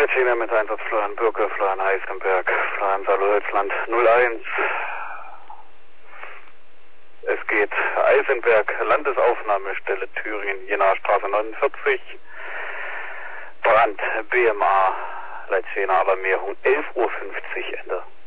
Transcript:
Leitchina mit Einsatz Florian Bürke, Florian Heisenberg, Florian Saarlohölzland 01. Es geht Eisenberg, Landesaufnahmestelle Thüringen, Jenaer Straße 49. Brand, BMA, Leitchina Alarmierung, 11:50 Uhr, Ende.